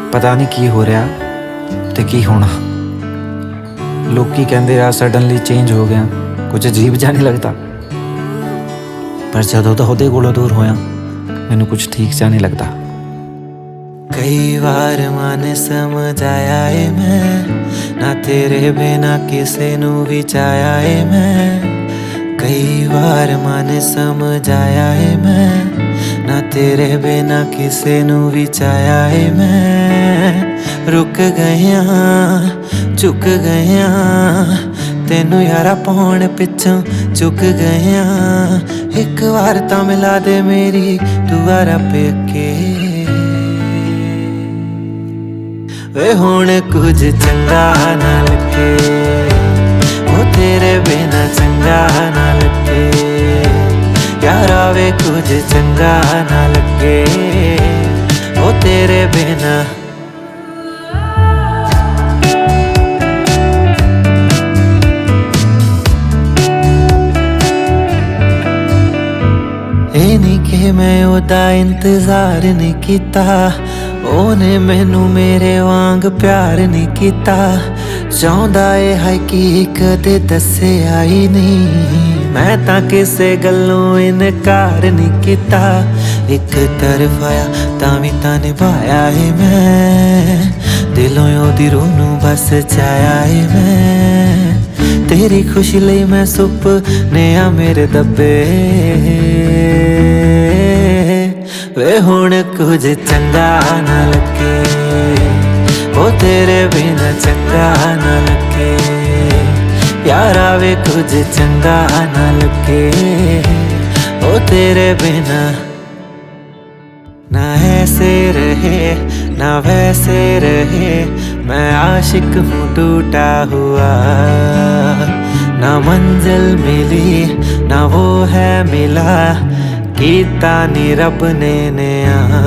ਪਤਾ ਨਹੀਂ ਕੀ ਹੋ ਰਿਹਾ ਤੇ ਕੀ ਹੋਣਾ। ਲੋਕੀ ਕਹਿੰਦੇ ਆ ਸਡਨਲੀ ਚੇਂਜ ਹੋ ਗਿਆ, ਕੁਝ ਅਜੀਬ ਜਿਹਾ ਨਹੀਂ ਲੱਗਦਾ। ਪਰ ਜਦੋਂ ਤਾਂ ਉਹਦੇ ਕੋਲੋਂ ਦੂਰ ਹੋਇਆ ਮੈਨੂੰ ਕੁਝ ਠੀਕ ਜਿਹਾ ਨਹੀਂ ਲੱਗਦਾ। कई बार मन समझ आया है मैं, ना तेरे बिना किसे नू भी चाया है मैं। कई बार मन समझ आया है मैं, ना तेरे बिना किसे नू भी चाया है मैं। रुक गया झुक गया तेनू यारा पाउण पिछों झुक गया। एक बार तां मिला दे मेरी दुबारा पेके वे हुण कुछ चंगा ना लगे, वो तेरे बिना चंगा ना लगे यारा। वे कुछ चंगा ना लगे, वो तेरे बिना। ਇਹ ਨਹੀਂ ਕਿ ਮੈਂ ਉਹਦਾ ਇੰਤਜ਼ਾਰ ਨਹੀਂ ਕੀਤਾ, ਉਹਨੇ ਮੈਨੂੰ ਮੇਰੇ ਵਾਂਗ ਪਿਆਰ ਨਹੀਂ ਕੀਤਾ। ਚਾਹੁੰਦਾ ਏ ਹੈ ਕਿ ਕਦੇ ਦੱਸਿਆ ਹੀ ਨਹੀਂ, ਮੈਂ ਤਾਂ ਕਿਸੇ ਗੱਲੋਂ ਇਨਕਾਰ ਨਹੀਂ ਕੀਤਾ। ਇੱਕ ਤਰਫਾ ਤਾਂ ਵੀ ਤਾਂ ਨਿਭਾਇਆ ਏ ਮੈਂ, ਦਿਲੋਂ ਉਹਦੀ ਰੂਹ ਨੂੰ ਬਸ ਚਾਹਿਆ ਏ ਮੈਂ। ਤੇਰੀ ਖੁਸ਼ੀ ਲਈ ਮੈਂ ਸੁਪਨੇ ਆ ਮੇਰੇ ਦੱਬੇ ਵੇ ਹੁਣ ਕੁਝ ਚੰਗਾ ਨਾ ਲੱਗੇ, ਉਹ ਤੇਰੇ ਬਿਨਾ ਚੰਗਾ ਨਾ ਲੱਗੇ ਯਾਰਾ। ਵੇ ਕੁਝ ਚੰਗਾ ਨਾ ਲੱਗੇ, ਉਹ ਤੇਰੇ ਬਿਨਾ। ना ऐसे रहे ना वैसे रहे, मैं आशिक हूँ टूटा हुआ। ना मंजिल मिली ना वो है मिला, कीता नी रब ने नया।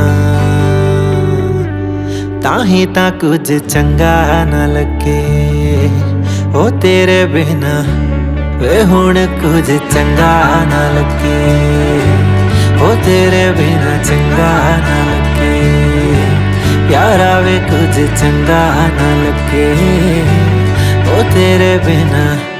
ताही तां कुछ चंगा ना लगे, ओ तेरे बिना वे हुण कुछ चंगा ना लगे, ओ तेरे बिना चंगा ना लगे यारा। वे कुछ चंगा ना लगे, ओ तेरे बिना।